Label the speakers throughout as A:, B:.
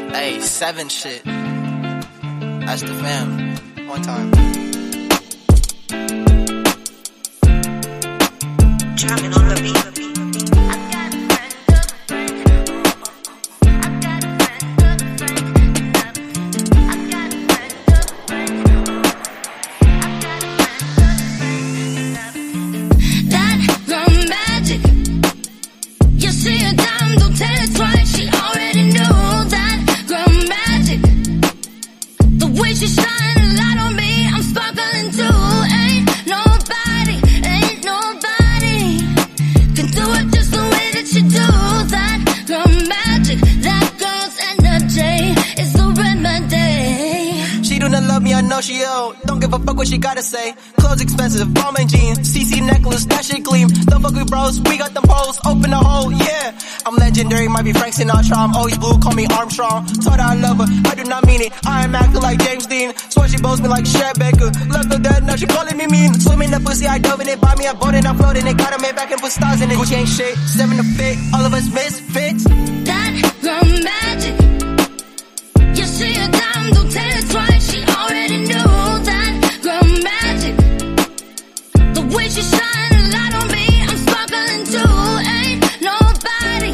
A: Hey, 7 shit. That's the fam. One time.
B: Jamming on the beat.
A: Love me, I know she old. Don't give a fuck what she gotta say. Clothes expensive, ball and jeans, CC necklace, that shit gleam. Don't fuck with bros, we got them hoes, open the hole, yeah. I'm legendary, might be Frank Sinatra, I'm always blue, call me Armstrong. Told her I love her, I do not mean it. I am acting like James Dean. Swear she bows me like Chad Baker. Left her dead, now she calling me mean. Swimming the pussy, I dove in it, buy me a boat and I'm floating it. Got a man back and put stars in it. Gucci ain't shit, 7 to fit, all of us misfits.
C: That girl magic. Yeah, she a dime, don't tell it twice. She already knew that girl magic. The way she shine a light on me, I'm sparkling too. Ain't nobody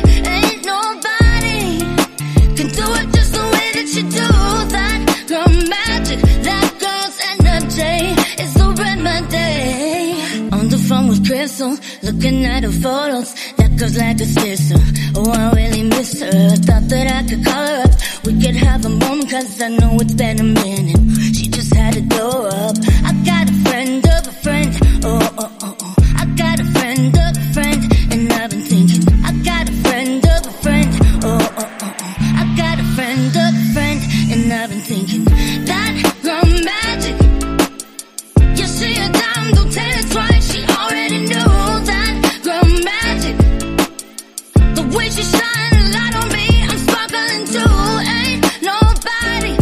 C: can do it just the way that you do. That girl magic, that girl's energy is the remedy. On the phone with Crystal, looking at her photos. That girl's like a sister. Oh, I really miss her. I thought that I could call her up. We could have a moment, cause I know it's been a minute. She just had to go up. I got a friend of a friend. Oh. I got a friend of a friend. And I've been thinking, I got a friend of a friend. Oh. I got a friend of a friend. And I've been thinking, that girl magic. Yeah, she a dime, don't tell it twice. She already knew that girl magic. The way she shine a light on me, I'm sparkling too. Ain't nobody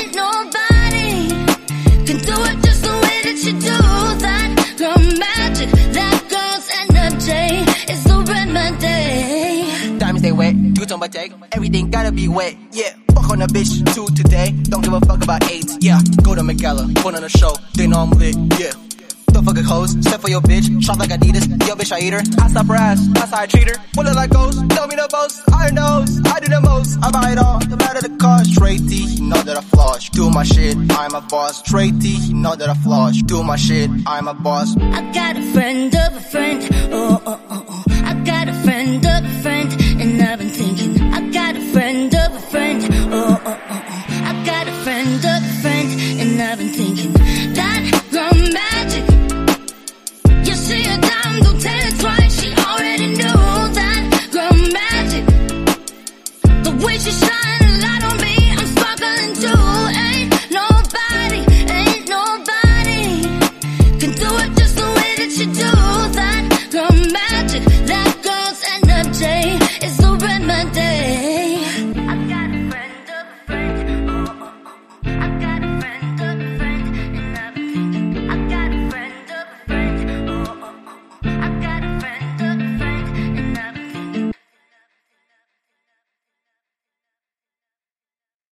C: can do it just the way that you do. That girl magic, that girl's energy is the remedy.
A: Diamonds they wet, dudes on my take. Everything gotta be wet, yeah. Fuck on a bitch too today. Don't give a fuck about AIDS, yeah. Go to Miguela, put on a show, they know I'm lit, yeah. Don't fuck a hoes, step for your bitch, shop like Adidas, yo bitch I eat her. I stop her ass, that's how I treat her. Will it like ghosts, tell me the most, I knows, I do the most. I buy it all, no matter the cost. Straight T, you know that I floss. Do my shit, I'm a boss. Straight T, you know that I floss. Do my shit, I'm a boss.
C: I got a friend of a friend, oh. I got a friend of a friend, and I've been thinking, I